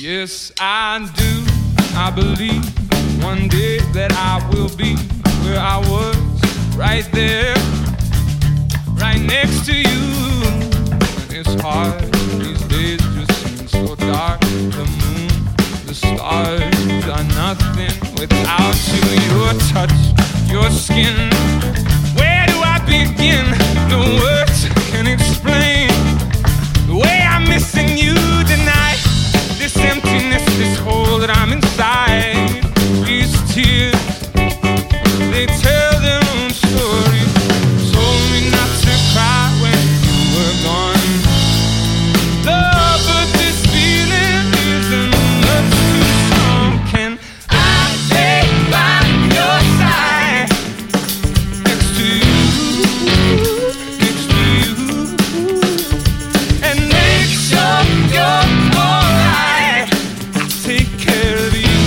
Yes, I do. I believe one day that I will be where I was, right there, right next to you. And it's hard, these days just seem so dark. The moon, the stars are nothing without you. Your touch, your skin. Where do I begin? No words can explain the way I'm missing you tonight. This emptiness, this hole that I'm inside. These tears, they tell their own story. Told me not to cry when you were gone. Love, but this feeling isn't much too strong. Can I stay by your side, next to you, next to you, and make sure you're alright? Take care of you.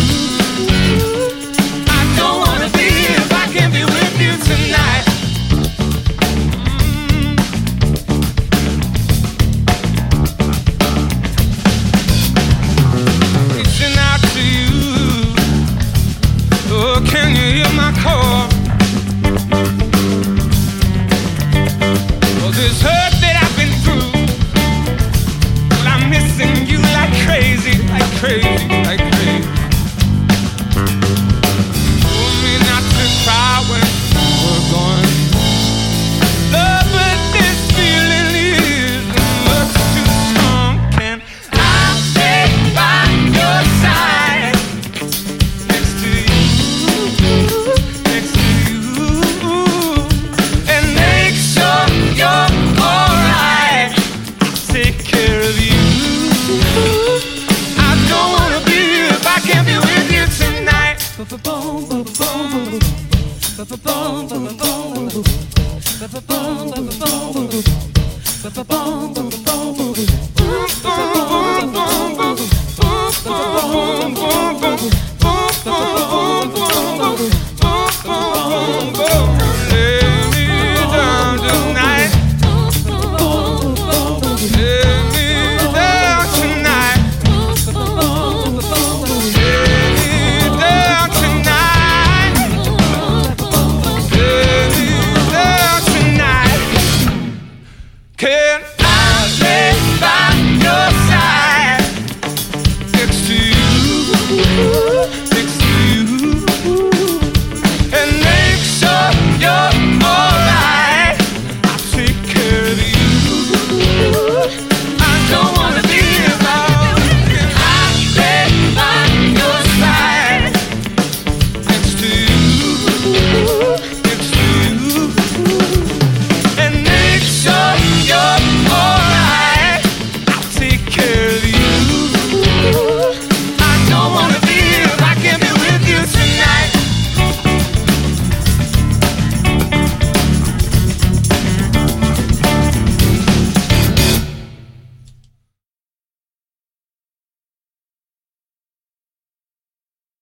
I don't wanna be if I can't be with you tonight. Reaching out to you. Oh, can you hear my call? Well, this hurt that I've been through, well, I'm missing you like crazy, like crazy, like crazy. Told me not to cry when you were gone. Love, but this feeling is much too strong. Can I stay by your side, next to you, next to you, and make sure you're alright? Take care of you. I don't wanna be if I can't be with you tonight. Ba-ba-boom,